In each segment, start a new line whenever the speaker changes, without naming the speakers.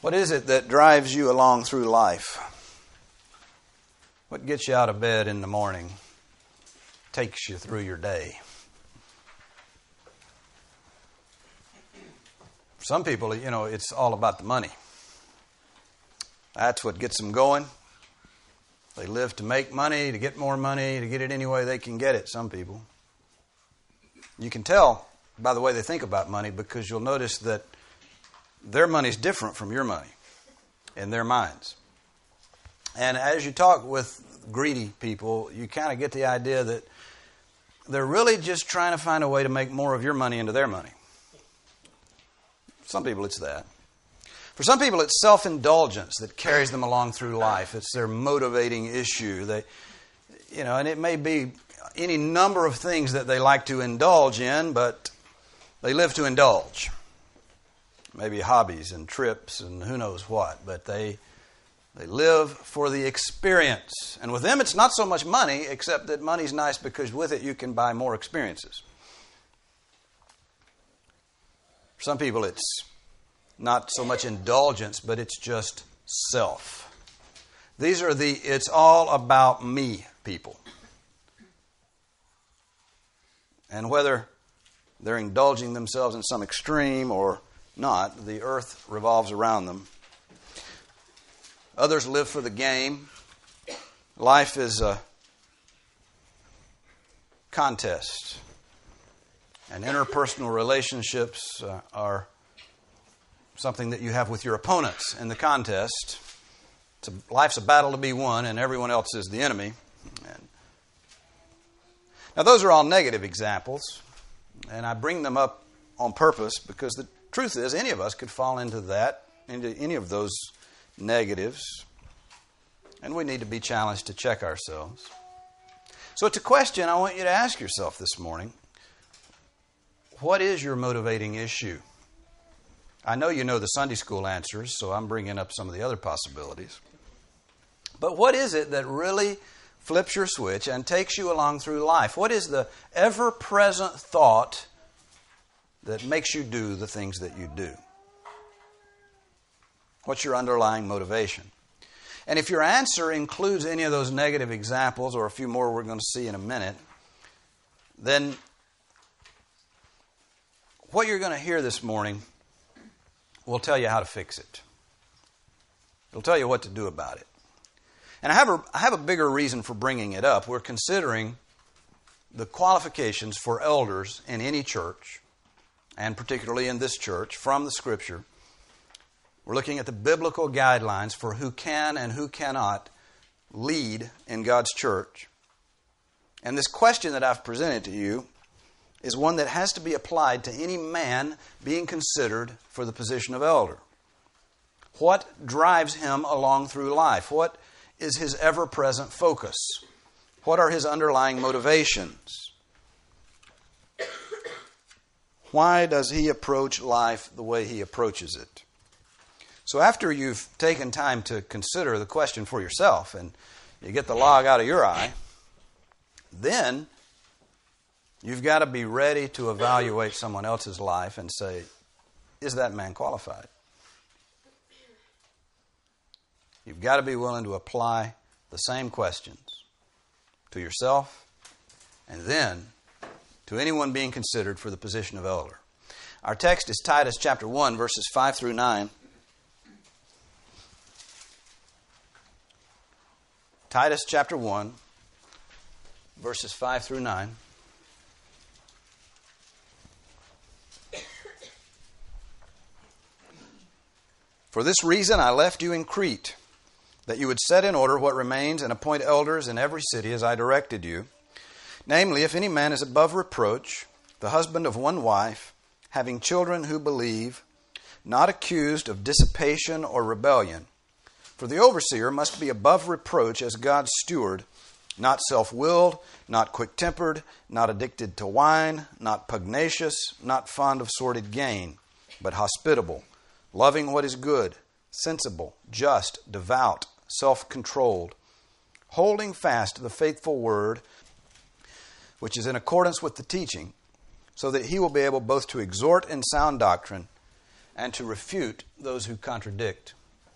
What is it that drives you along through life? What gets you out of bed in the morning, takes you through your day? For some people, it's all about the money. That's what gets them going. They live to make money, to get more money, to get it any way they can get it, some people. You can tell by the way they think about money, because you'll notice that their money is different from your money in their minds. And as you talk with greedy people, you kind of get the idea that they're really just trying to find a way to make more of your money into their money. Some people, it's that. For some people, it's self-indulgence that carries them along through life. It's their motivating issue. And it may be any number of things that they like to indulge in, but they live to indulge. Maybe hobbies and trips and who knows what, but they live for the experience. And with them, it's not so much money, except that money's nice because with it you can buy more experiences. For some people, it's not so much indulgence, but it's just self. These are the it's all about me people. And whether they're indulging themselves in some extreme or not, the earth revolves around them. Others live for the game. Life is a contest. And interpersonal relationships are something that you have with your opponents in the contest. Life's a battle to be won, and everyone else is the enemy. Now, those are all negative examples, and I bring them up on purpose because the truth is any of us could fall into any of those negatives, and we need to be challenged to check ourselves. So it's a question I want you to ask yourself this morning. What is your motivating issue? I know you know the Sunday school answers, so I'm bringing up some of the other possibilities. But what is it that really flips your switch and takes you along through life? What is the ever-present thought that makes you do the things that you do? What's your underlying motivation? And if your answer includes any of those negative examples, or a few more we're going to see in a minute, then what you're going to hear this morning will tell you how to fix it. It'll tell you what to do about it. And I have a bigger reason for bringing it up. We're considering the qualifications for elders in any church, and particularly in this church, from the Scripture. We're looking at the biblical guidelines for who can and who cannot lead in God's church. And this question that I've presented to you is one that has to be applied to any man being considered for the position of elder. What drives him along through life? What is his ever-present focus? What are his underlying motivations? Why does he approach life the way he approaches it? So after you've taken time to consider the question for yourself and you get the log out of your eye, then you've got to be ready to evaluate someone else's life and say, is that man qualified? You've got to be willing to apply the same questions to yourself and then to anyone being considered for the position of elder. Our text is Titus chapter 1, verses 5 through 9. Titus chapter 1, verses 5 through 9. For this reason I left you in Crete, that you would set in order what remains and appoint elders in every city as I directed you. Namely, if any man is above reproach, the husband of one wife, having children who believe, not accused of dissipation or rebellion. For the overseer must be above reproach as God's steward, not self-willed, not quick-tempered, not addicted to wine, not pugnacious, not fond of sordid gain, but hospitable, loving what is good, sensible, just, devout, self-controlled, holding fast to the faithful word, which is in accordance with the teaching, so that he will be able both to exhort in sound doctrine and to refute those who contradict.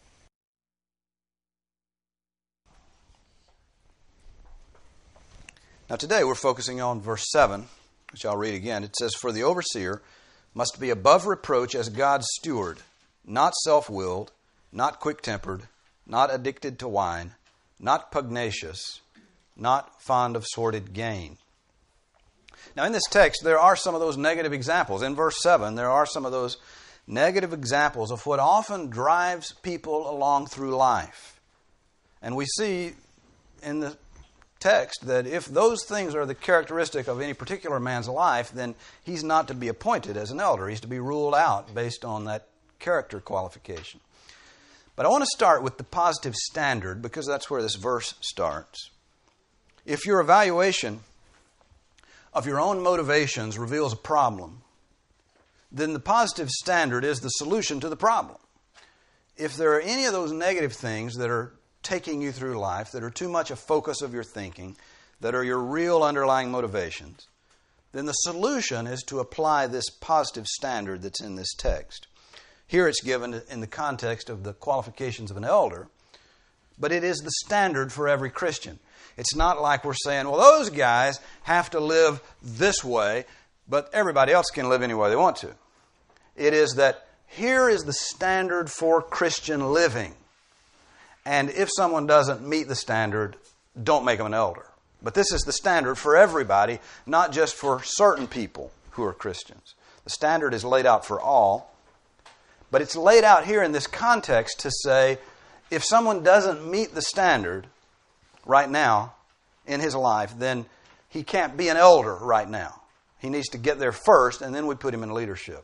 Now today we're focusing on verse 7, which I'll read again. It says, "For the overseer must be above reproach as God's steward, not self-willed, not quick-tempered, not addicted to wine, not pugnacious, not fond of sordid gain." Now in this text, there are some of those negative examples. In verse 7, there are some of those negative examples of what often drives people along through life. And we see in the text that if those things are the characteristic of any particular man's life, then he's not to be appointed as an elder. He's to be ruled out based on that character qualification. But I want to start with the positive standard because that's where this verse starts. If your evaluation of your own motivations reveals a problem, then the positive standard is the solution to the problem. If there are any of those negative things that are taking you through life, that are too much a focus of your thinking, that are your real underlying motivations, then the solution is to apply this positive standard that's in this text. Here it's given in the context of the qualifications of an elder, but it is the standard for every Christian. It's not like we're saying, well, those guys have to live this way, but everybody else can live any way they want to. It is that here is the standard for Christian living. And if someone doesn't meet the standard, don't make them an elder. But this is the standard for everybody, not just for certain people who are Christians. The standard is laid out for all, but it's laid out here in this context to say, if someone doesn't meet the standard right now in his life, then he can't be an elder right now. He needs to get there first, and then we put him in leadership.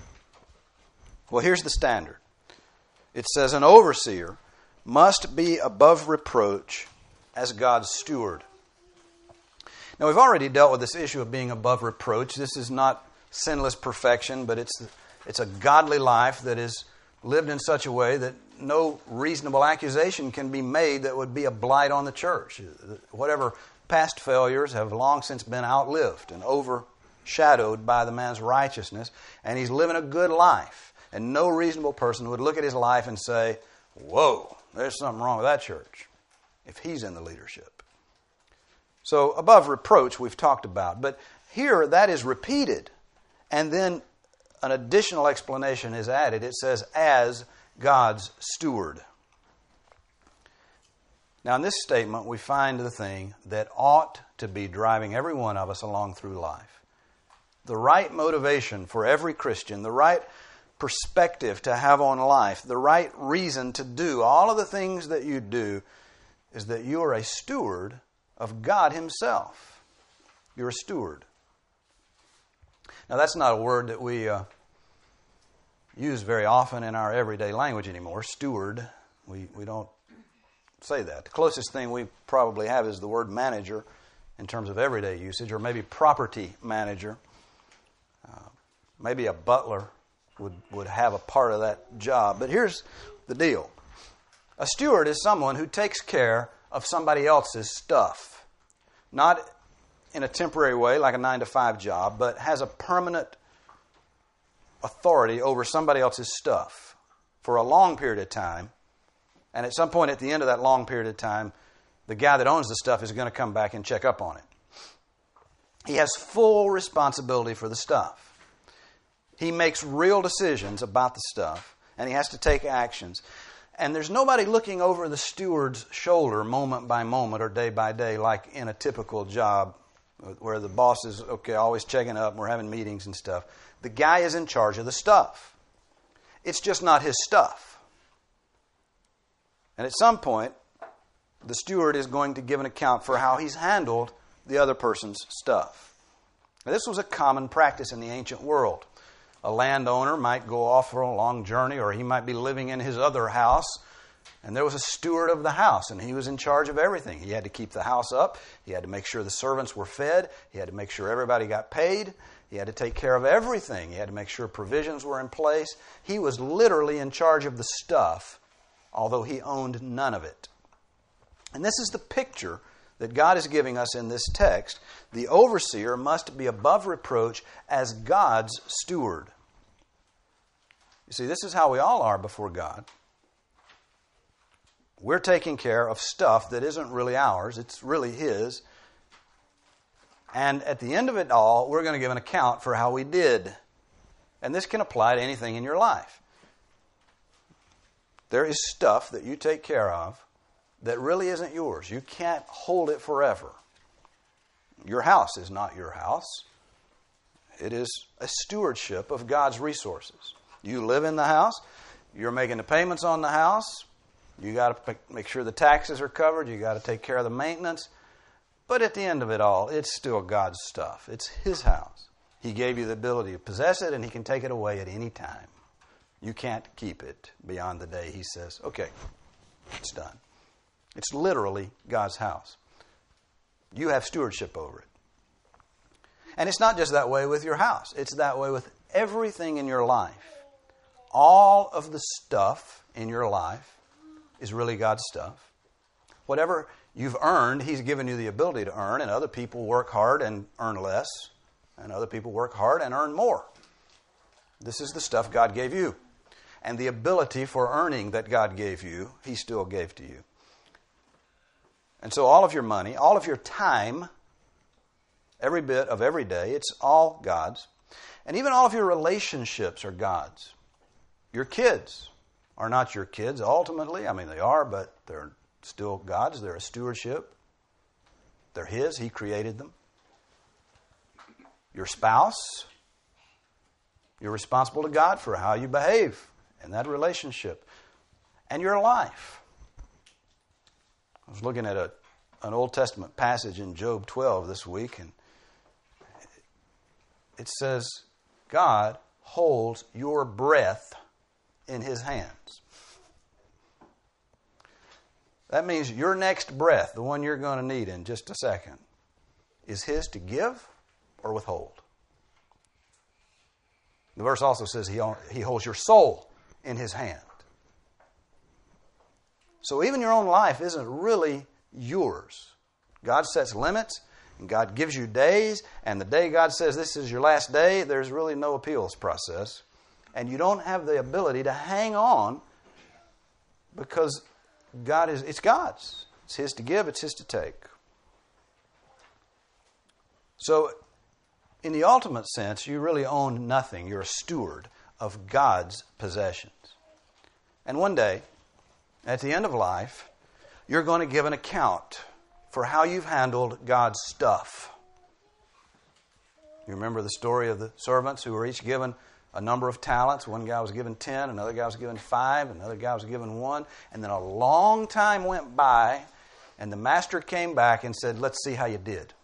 Well, here's the standard. It says, an overseer must be above reproach as God's steward. Now, we've already dealt with this issue of being above reproach. This is not sinless perfection, but it's a godly life that is lived in such a way that no reasonable accusation can be made that would be a blight on the church. Whatever past failures have long since been outlived and overshadowed by the man's righteousness, and he's living a good life. And no reasonable person would look at his life and say, whoa, there's something wrong with that church, if he's in the leadership. So above reproach we've talked about. But here that is repeated. And then an additional explanation is added. It says, as God's steward. Now in this statement we find the thing that ought to be driving every one of us along through life. The right motivation for every Christian, the right perspective to have on life, the right reason to do all of the things that you do is that you are a steward of God Himself. You're a steward. Now that's not a word that we use very often in our everyday language anymore. Steward, we don't say that. The closest thing we probably have is the word manager in terms of everyday usage, or maybe property manager. Maybe a butler would have a part of that job. But here's the deal. A steward is someone who takes care of somebody else's stuff. Not in a temporary way like a 9-to-5 job, but has a permanent authority over somebody else's stuff for a long period of time. And at some point at the end of that long period of time, the guy that owns the stuff is going to come back and check up on it. He has full responsibility for the stuff. He makes real decisions about the stuff, and he has to take actions. And there's nobody looking over the steward's shoulder moment by moment or day by day like in a typical job where the boss is, always checking up and we're having meetings and stuff. The guy is in charge of the stuff. It's just not his stuff. And at some point, the steward is going to give an account for how he's handled the other person's stuff. Now, this was a common practice in the ancient world. A landowner might go off for a long journey, or he might be living in his other house, and there was a steward of the house, and he was in charge of everything. He had to keep the house up. He had to make sure the servants were fed. He had to make sure everybody got paid. He had to take care of everything. He had to make sure provisions were in place. He was literally in charge of the stuff, although he owned none of it. And this is the picture that God is giving us in this text. The overseer must be above reproach as God's steward. You see, this is how we all are before God. We're taking care of stuff that isn't really ours. It's really His. And at the end of it all, we're going to give an account for how we did. And this can apply to anything in your life. There is stuff that you take care of that really isn't yours. You can't hold it forever. Your house is not your house. It is a stewardship of God's resources. You live in the house. You're making the payments on the house. You got to make sure the taxes are covered. You got to take care of the maintenance. But at the end of it all, it's still God's stuff. It's His house. He gave you the ability to possess it, and He can take it away at any time. You can't keep it beyond the day He says, okay, it's done. It's literally God's house. You have stewardship over it. And it's not just that way with your house. It's that way with everything in your life. All of the stuff in your life is really God's stuff. Whatever you've earned, He's given you the ability to earn, and other people work hard and earn less, and other people work hard and earn more. This is the stuff God gave you. And the ability for earning that God gave you, He still gave to you. And so all of your money, all of your time, every bit of every day, it's all God's. And even all of your relationships are God's. Your kids are not your kids ultimately. I mean, they are, but they're still God's. They're a stewardship. They're His. He created them. Your spouse, you're responsible to God for how you behave in that relationship. And your life. I was looking at an Old Testament passage in Job 12 this week, and it says, God holds your breath in His hands. That means your next breath, the one you're going to need in just a second, is His to give or withhold. The verse also says He holds your soul in His hand. So even your own life isn't really yours. God sets limits, and God gives you days, and the day God says this is your last day, there's really no appeals process. And you don't have the ability to hang on because it's God's. It's His to give, it's His to take. So, in the ultimate sense, you really own nothing. You're a steward of God's possessions. And one day, at the end of life, you're going to give an account for how you've handled God's stuff. You remember the story of the servants who were each given a number of talents. One guy was given 10, another guy was given 5, another guy was given 1. And then a long time went by, and the master came back and said, let's see how you did.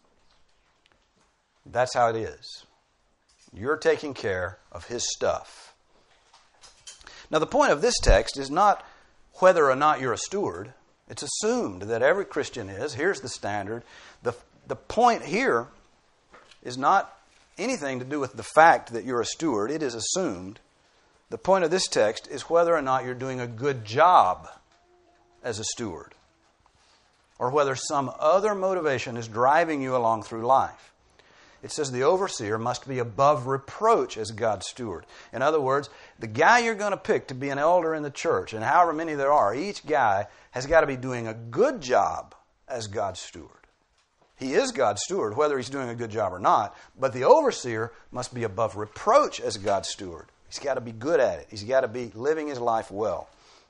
That's how it is. You're taking care of His stuff. Now, the point of this text is not whether or not you're a steward. It's assumed that every Christian is. Here's the standard. The point here is not anything to do with the fact that you're a steward. It is assumed. The point of this text is whether or not you're doing a good job as a steward, or whether some other motivation is driving you along through life. It says the overseer must be above reproach as God's steward. In other words, the guy you're going to pick to be an elder in the church, and however many there are, each guy has got to be doing a good job as God's steward. He is God's steward, whether he's doing a good job or not, but the overseer must be above reproach as God's steward. He's got to be good at it. He's got to be living his life well.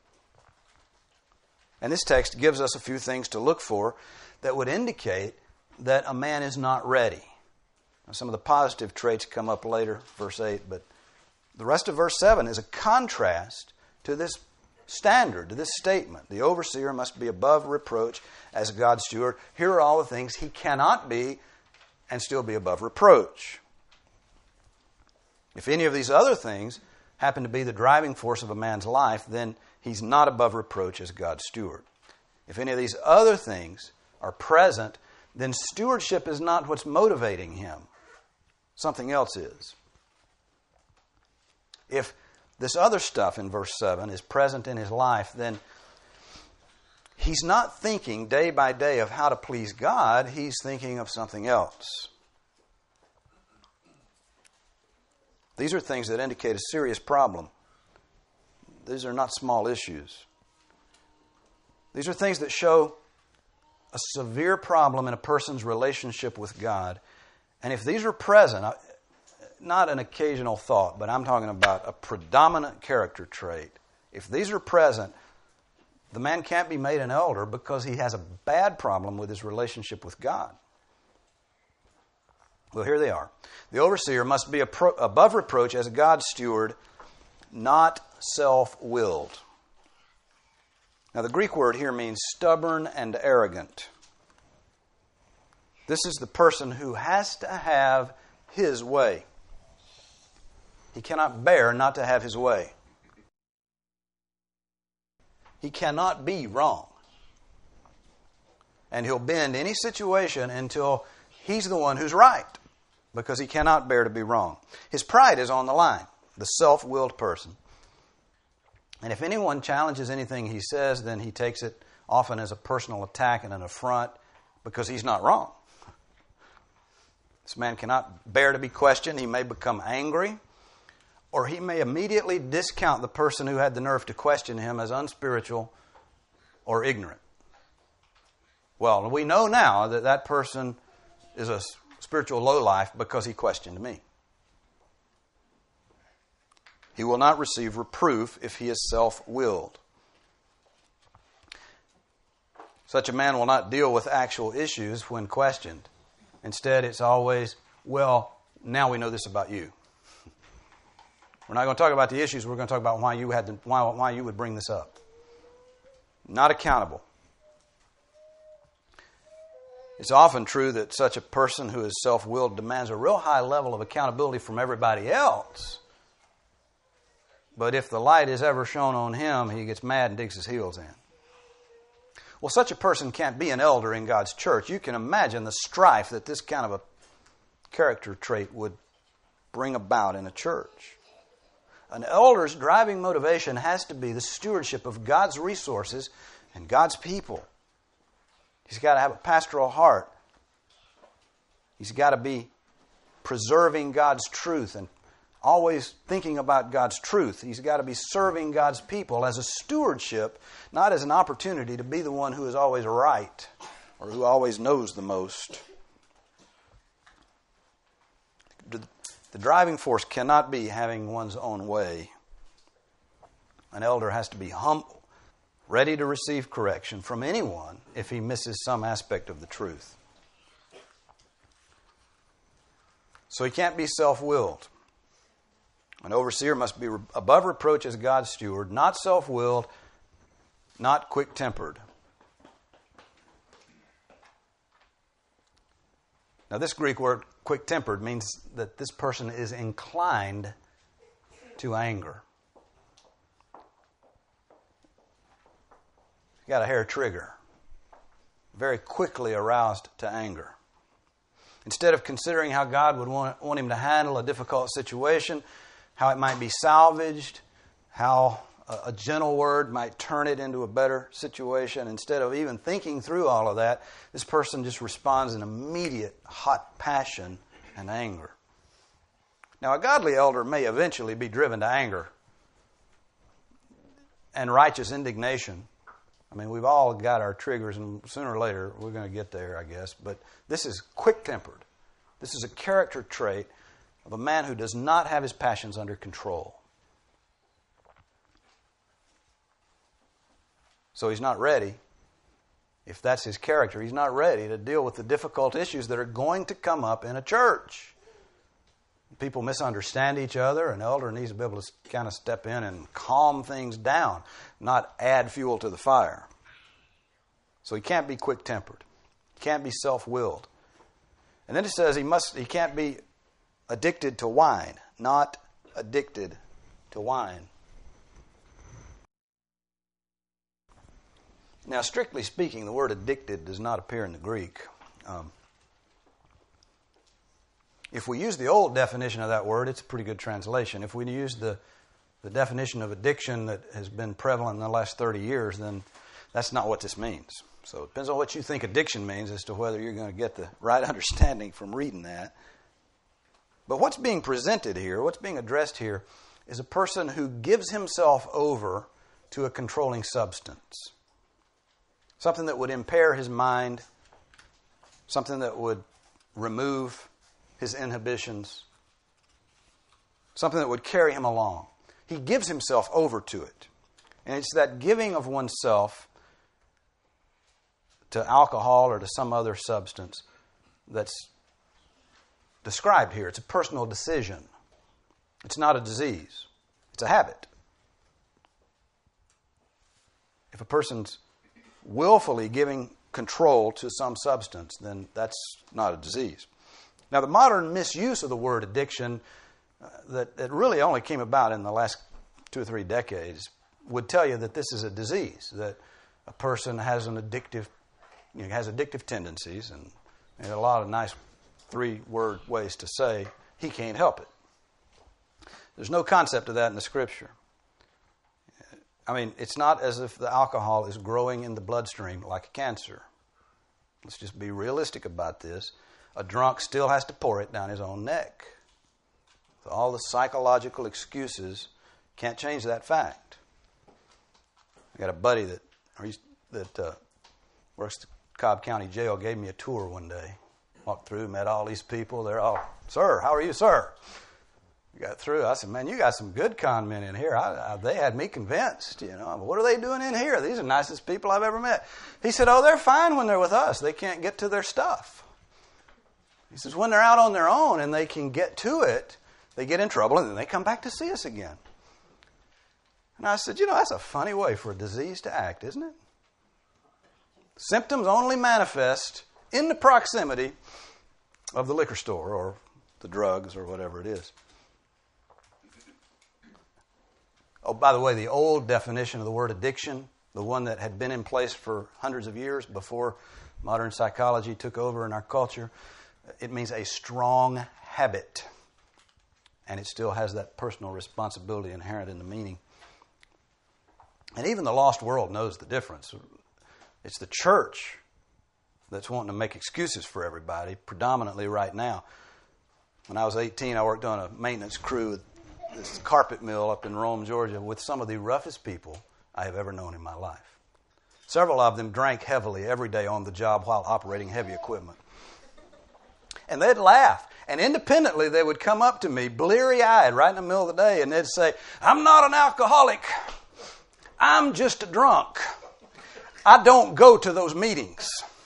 And this text gives us a few things to look for that would indicate that a man is not ready. Now, some of the positive traits come up later, verse 8, but the rest of verse 7 is a contrast to this standard, to this statement. The overseer must be above reproach as God's steward. Here are all the things he cannot be and still be above reproach. If any of these other things happen to be the driving force of a man's life, then he's not above reproach as God's steward. If any of these other things are present, then stewardship is not what's motivating him. Something else is. If this other stuff in verse 7 is present in his life, then he's not thinking day by day of how to please God. He's thinking of something else. These are things that indicate a serious problem These are not small issues. These are things that show a severe problem in a person's relationship with God. And if these are present, not an occasional thought, but I'm talking about a predominant character trait. If these are present, the man can't be made an elder because he has a bad problem with his relationship with God. Well, here they are. The overseer must be above reproach as a God's steward, not self-willed. Now, the Greek word here means stubborn and arrogant. This is the person who has to have his way. He cannot bear not to have his way. He cannot be wrong. And he'll bend any situation until he's the one who's right, because he cannot bear to be wrong. His pride is on the line, the self-willed person. And if anyone challenges anything he says, then he takes it often as a personal attack and an affront because he's not wrong. This man cannot bear to be questioned. He may become angry, or he may immediately discount the person who had the nerve to question him as unspiritual or ignorant. Well, we know now that that person is a spiritual lowlife because he questioned me. He will not receive reproof if he is self-willed. Such a man will not deal with actual issues when questioned. Instead, it's always, well, now we know this about you. We're not going to talk about the issues. We're going to talk about why you would bring this up. Not accountable. It's often true that such a person who is self-willed demands a real high level of accountability from everybody else. But if the light is ever shown on him, he gets mad and digs his heels in. Well, such a person can't be an elder in God's church. You can imagine the strife that this kind of a character trait would bring about in a church. An elder's driving motivation has to be the stewardship of God's resources and God's people. He's got to have a pastoral heart. He's got to be preserving God's truth and always thinking about God's truth. He's got to be serving God's people as a stewardship, not as an opportunity to be the one who is always right or who always knows the most. The driving force cannot be having one's own way. An elder has to be humble, ready to receive correction from anyone if he misses some aspect of the truth. So he can't be self-willed. An overseer must be above reproach as God's steward, not self-willed, not quick-tempered. Now, this Greek word, quick-tempered, means that this person is inclined to anger. He's got a hair trigger, very quickly aroused to anger. Instead of considering how God would want him to handle a difficult situation, how it might be salvaged, how a gentle word might turn it into a better situation. Instead of even thinking through all of that, this person just responds in immediate hot passion and anger. Now, a godly elder may eventually be driven to anger and righteous indignation. I mean, we've all got our triggers, and sooner or later we're going to get there, I guess. But this is quick-tempered. This is a character trait of a man who does not have his passions under control. So he's not ready. If that's his character, he's not ready to deal with the difficult issues that are going to come up in a church. People misunderstand each other. An elder needs to be able to kind of step in and calm things down, not add fuel to the fire. So he can't be quick-tempered. He can't be self-willed. And then it says he can't be addicted to wine, not addicted to wine. Now, strictly speaking, the word addicted does not appear in the Greek. If we use the old definition of that word, it's a pretty good translation. If we use the definition of addiction that has been prevalent in the last 30 years, then that's not what this means. So it depends on what you think addiction means as to whether you're going to get the right understanding from reading that. But what's being presented here, what's being addressed here, is a person who gives himself over to a controlling substance. Something that would impair his mind, something that would remove his inhibitions, something that would carry him along. He gives himself over to it. And it's that giving of oneself to alcohol or to some other substance that's described here. It's a personal decision. It's not a disease. It's a habit. If a person's willfully giving control to some substance, then that's not a disease. Now, the modern misuse of the word addiction that really only came about in the last 2 or 3 decades would tell you that this is a disease, that a person has an addictive, has addictive tendencies, and a lot of nice 3-word ways to say he can't help it. There's no concept of that in the Scripture. I mean, it's not as if the alcohol is growing in the bloodstream like a cancer. Let's just be realistic about this. A drunk still has to pour it down his own neck. So all the psychological excuses can't change that fact. I got a buddy that works at Cobb County Jail, gave me a tour one day. Walked through, met all these people. They're all, "Sir, how are you, sir?" We got through. I said, "Man, you got some good con men in here. They had me convinced, What are they doing in here? These are the nicest people I've ever met." He said, "Oh, they're fine when they're with us. They can't get to their stuff." He says, "When they're out on their own and they can get to it, they get in trouble and then they come back to see us again." And I said, that's a funny way for a disease to act, isn't it? Symptoms only manifest in the proximity of the liquor store or the drugs or whatever it is. Oh, by the way, the old definition of the word addiction, the one that had been in place for hundreds of years before modern psychology took over in our culture, it means a strong habit. And it still has that personal responsibility inherent in the meaning. And even the lost world knows the difference. It's the church that's wanting to make excuses for everybody, predominantly right now. When I was 18, I worked on a maintenance crew at this carpet mill up in Rome, Georgia, with some of the roughest people I have ever known in my life. Several of them drank heavily every day on the job while operating heavy equipment. And they'd laugh. And independently, they would come up to me, bleary-eyed, right in the middle of the day, and they'd say, "I'm not an alcoholic. I'm just a drunk. I don't go to those meetings."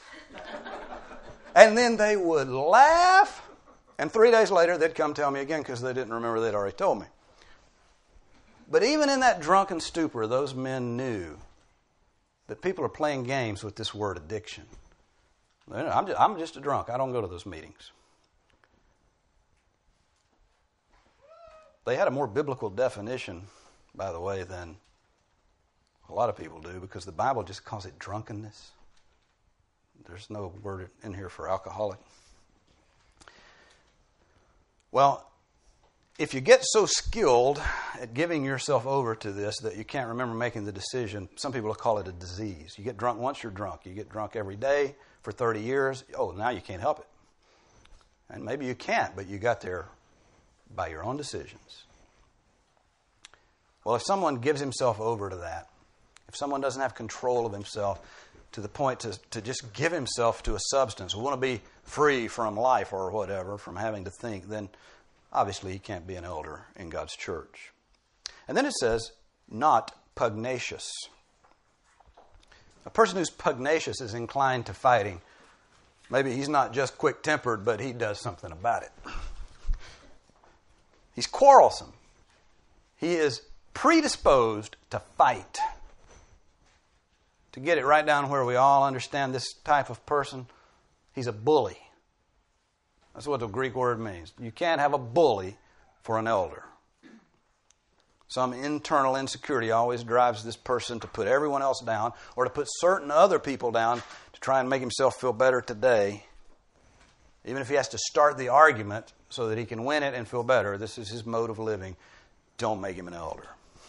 And then they would laugh, and 3 days later, they'd come tell me again because they didn't remember they'd already told me. But even in that drunken stupor, those men knew that people are playing games with this word addiction. I'm just a drunk. I don't go to those meetings. They had a more biblical definition, by the way, than a lot of people do, because the Bible just calls it drunkenness. There's no word in here for alcoholic. Well, if you get so skilled at giving yourself over to this that you can't remember making the decision, some people will call it a disease. You get drunk once, you're drunk. You get drunk every day for 30 years, now you can't help it. And maybe you can't, but you got there by your own decisions. Well, if someone gives himself over to that, if someone doesn't have control of himself to the point to just give himself to a substance, want to be free from life or whatever, from having to think, then obviously he can't be an elder in God's church. And then it says, not pugnacious. A person who's pugnacious is inclined to fighting. Maybe he's not just quick-tempered, but he does something about it. He's quarrelsome. He is predisposed to fight. To get it right down where we all understand this type of person, he's a bully. That's what the Greek word means. You can't have a bully for an elder. Some internal insecurity always drives this person to put everyone else down or to put certain other people down to try and make himself feel better today. Even if he has to start the argument so that he can win it and feel better. This is his mode of living. Don't make him an elder.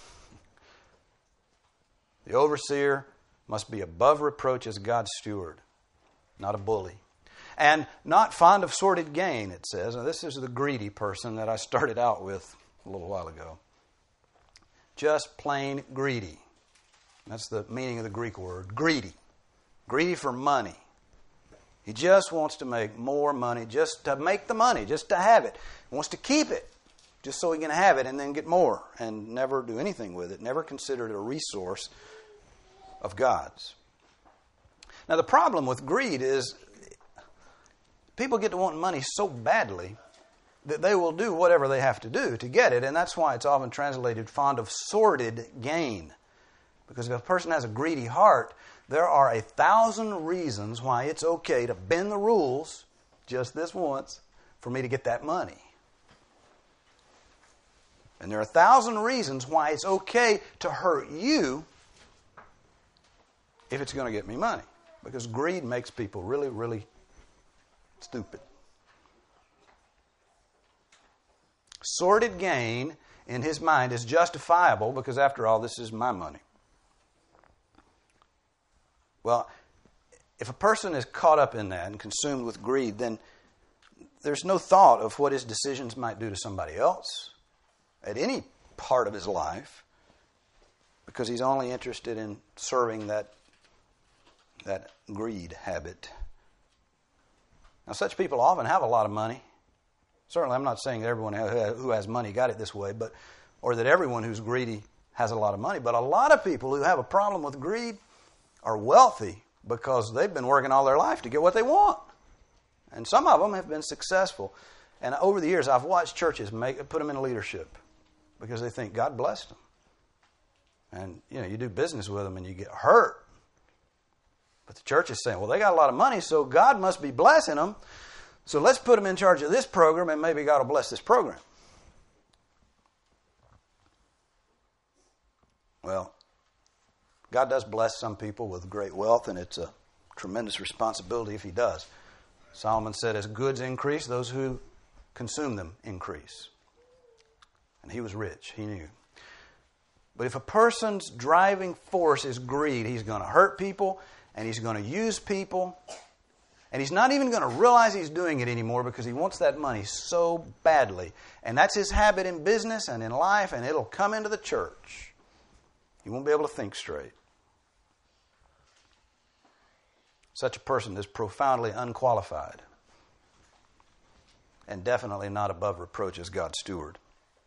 The overseer must be above reproach as God's steward, not a bully. And not fond of sordid gain, it says. Now, this is the greedy person that I started out with a little while ago. just plain greedy. That's the meaning of the Greek word, greedy. Greedy for money. He just wants to make more money, just to make the money, just to have it. He wants to keep it, just so he can have it and then get more and never do anything with it, never consider it a resource of God's. Now, the problem with greed is people get to wanting money so badly that they will do whatever they have to do to get it, and that's why it's often translated fond of sordid gain. Because if a person has a greedy heart, there are 1,000 reasons why it's okay to bend the rules just this once for me to get that money. And there are 1,000 reasons why it's okay to hurt you if it's going to get me money. Because greed makes people really, really stupid. Sordid gain in his mind is justifiable because, after all, this is my money. Well, if a person is caught up in that and consumed with greed, then there's no thought of what his decisions might do to somebody else at any part of his life, because he's only interested in serving that greed habit. Now, such people often have a lot of money. Certainly, I'm not saying that everyone who has money got it this way, or that everyone who's greedy has a lot of money. But a lot of people who have a problem with greed are wealthy because they've been working all their life to get what they want. And some of them have been successful. And over the years, I've watched churches put them in leadership because they think God blessed them. And, you do business with them and you get hurt. But the church is saying, well, they got a lot of money, so God must be blessing them. So let's put them in charge of this program, and maybe God will bless this program. Well, God does bless some people with great wealth, and it's a tremendous responsibility if He does. Solomon said, as goods increase, those who consume them increase. And he was rich, he knew. But if a person's driving force is greed, he's going to hurt people, and he's going to use people, and he's not even going to realize he's doing it anymore because he wants that money so badly. And that's his habit in business and in life, and it'll come into the church. He won't be able to think straight. Such a person is profoundly unqualified and definitely not above reproach as God's steward.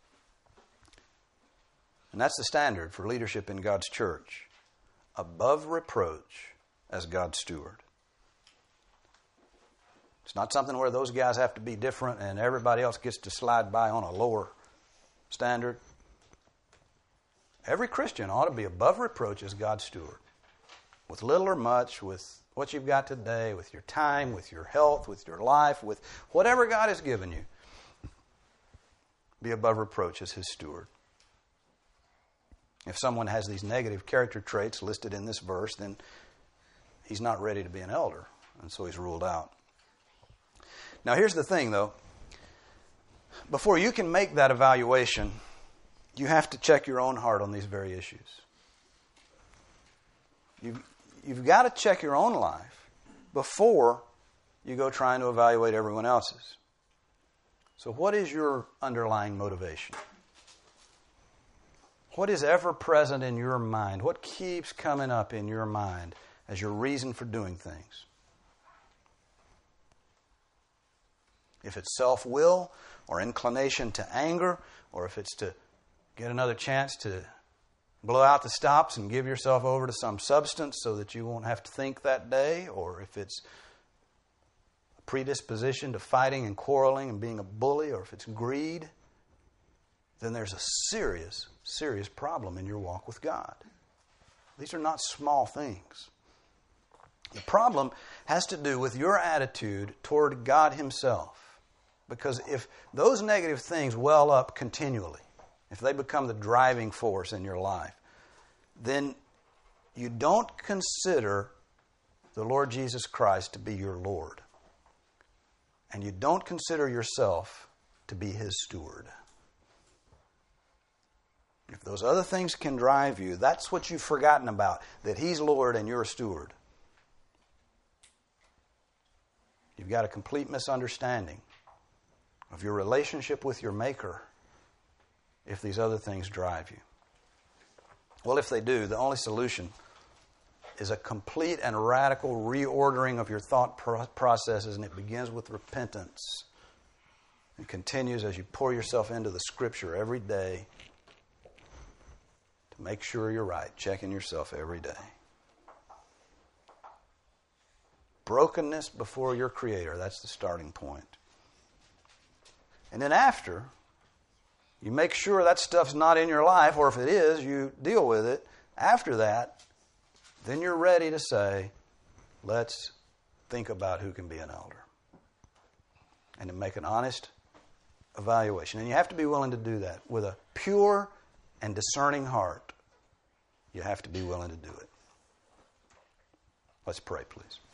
And that's the standard for leadership in God's church. Above reproach as God's steward. It's not something where those guys have to be different and everybody else gets to slide by on a lower standard. Every Christian ought to be above reproach as God's steward. With little or much, with what you've got today, with your time, with your health, with your life, with whatever God has given you. Be above reproach as His steward. If someone has these negative character traits listed in this verse, then he's not ready to be an elder, and so he's ruled out. Now here's the thing, though. Before you can make that evaluation, you have to check your own heart on these very issues. You've got to check your own life before you go trying to evaluate everyone else's. So what is your underlying motivation? What is ever present in your mind? What keeps coming up in your mind as your reason for doing things? If it's self-will or inclination to anger, or if it's to get another chance to blow out the stops and give yourself over to some substance so that you won't have to think that day, or if it's a predisposition to fighting and quarreling and being a bully, or if it's greed, then there's a serious, serious problem in your walk with God. These are not small things. The problem has to do with your attitude toward God Himself. Because if those negative things well up continually, if they become the driving force in your life, then you don't consider the Lord Jesus Christ to be your Lord. And you don't consider yourself to be His steward. If those other things can drive you, that's what you've forgotten about, that He's Lord and you're a steward. You've got a complete misunderstanding of your relationship with your Maker if these other things drive you. Well, if they do, the only solution is a complete and radical reordering of your thought processes, and it begins with repentance and continues as you pour yourself into the Scripture every day to make sure you're right, checking yourself every day. Brokenness before your Creator, that's the starting point. And then after, you make sure that stuff's not in your life, or if it is, you deal with it. After that, then you're ready to say, let's think about who can be an elder. And to make an honest evaluation. And you have to be willing to do that with a pure and discerning heart. You have to be willing to do it. Let's pray, please.